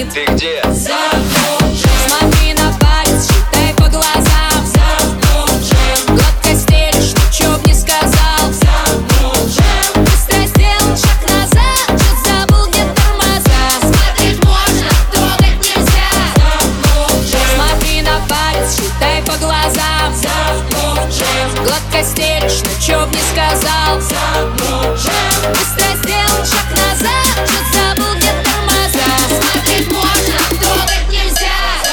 Ты где? Смотри на палец, считай по глазам. Гладко стелишь, ничего б не сказал. Быстро сделал шаг назад, чуть забыл, где тормоза. Смотреть можно, трогать нельзя. Смотри на палец, считай по глазам. Гладко стелишь, ничего б не сказал. Быстро сделал шаг назад, чуть забыл, где тормоза. Смотреть можно, трогать нельзя.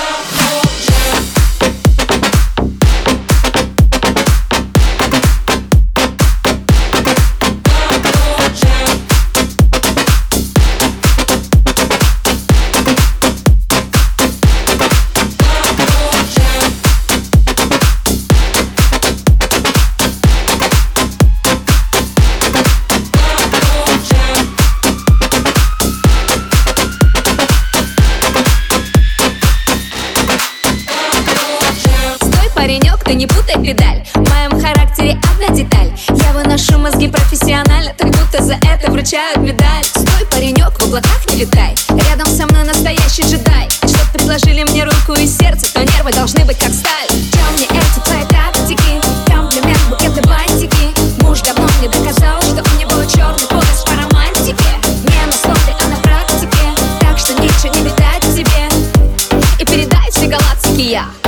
Паренек, ты не путай педаль. В моем характере одна деталь. Я выношу мозги профессионально, так будто за это вручают медаль. Стой, паренек, в облаках не летай. Рядом со мной настоящий джедай. Чтоб предложили мне руку и сердце, то нервы должны быть как сталь. Чем мне эти твои тактики? Комплимент, букеты, бантики. Муж давно мне доказал, что у него черный пояс по романтике. Не на слове, а на практике. Так что ничего не видать в тебе. И передай все галактики я.